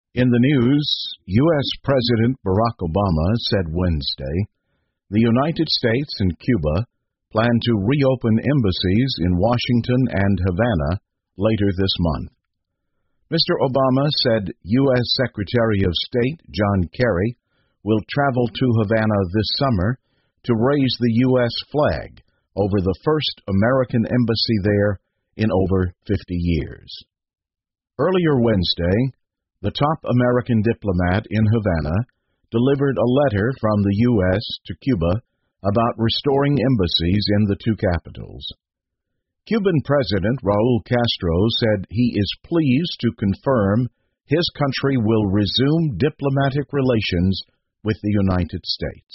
In the news, U.S. President Barack Obama said Wednesday the United States and Cuba plan to reopen embassies in Washington and Havana later this month. Mr. Obama said U.S. Secretary of State John Kerry will travel to Havana this summer to raise the U.S. flag over the first American embassy there in over 50 years. Earlier Wednesday, the top American diplomat in Havana delivered a letter from the U.S. to Cuba about restoring embassies in the two capitals. Cuban President Raul Castro said he is pleased to confirm his country will resume diplomatic relations with the United States.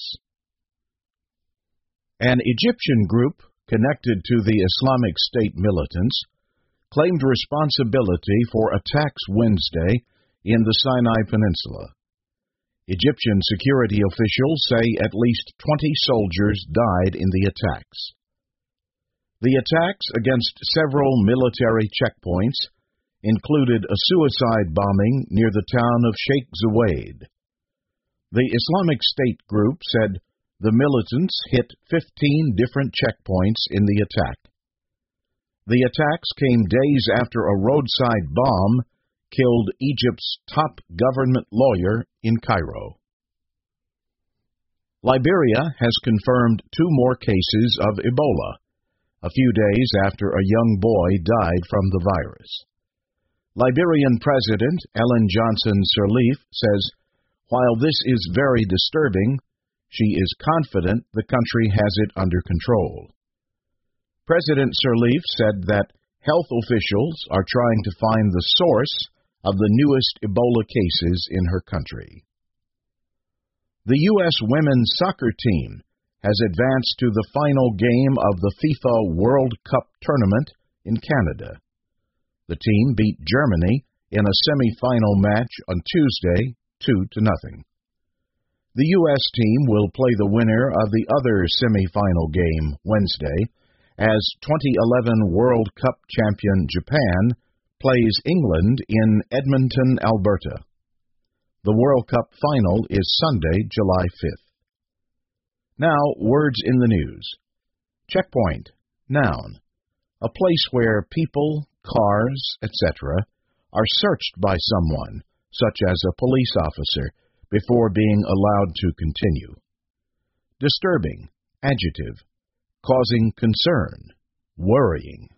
An Egyptian group connected to the Islamic State militants claimed responsibility for attacks Wednesday in the Sinai Peninsula. Egyptian security officials say at least 20 soldiers died in the attacks. The attacks against several military checkpoints included a suicide bombing near the town of Sheikh Zayed. The Islamic State group said the militants hit 15 different checkpoints in the attack. The attacks came days after a roadside bomb killed Egypt's top government lawyer in Cairo. Liberia has confirmed 2 more cases of Ebola, a few days after a young boy died from the virus. Liberian President Ellen Johnson Sirleaf says, while this is very disturbing, she is confident the country has it under control. President Sirleaf said that health officials are trying to find the source of the newest Ebola cases in her country. The U.S. women's soccer team has advanced to the final game of the FIFA World Cup tournament in Canada. The team beat Germany in a semi-final match on Tuesday, 2-0. The U.S. team will play the winner of the other semi-final game Wednesday as 2011 World Cup champion Japan plays England in Edmonton, Alberta. The World Cup final is Sunday, July 5th. Now, words in the news. Checkpoint, noun, a place where people, cars, etc., are searched by someone, such as a police officer, before being allowed to continue. Disturbing, adjective, causing concern, worrying.